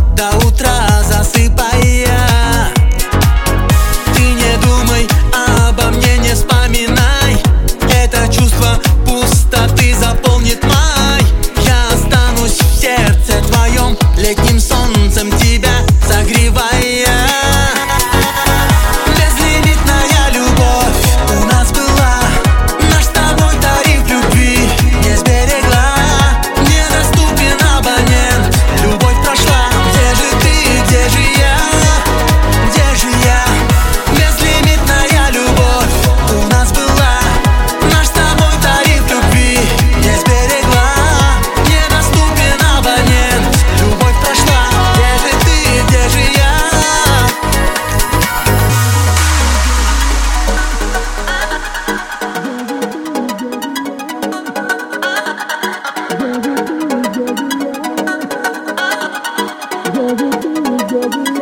до утра засыпая. Ты не думай обо мне, не вспоминай. Это чувство пустоты заполнит май. Я останусь в сердце твоем, летним солнцем тебя согревая. Безлимитная любовь у нас была, наш с тобой тариф любви не сберегла. Недоступен абонент, любовь прошла. Где же ты, где же я, где же я? Безлимитная любовь у нас была, наш с тобой тариф любви не сберегла. Недоступен абонент, любовь прошла. Где же ты, где же я? Go, go, go, go, go.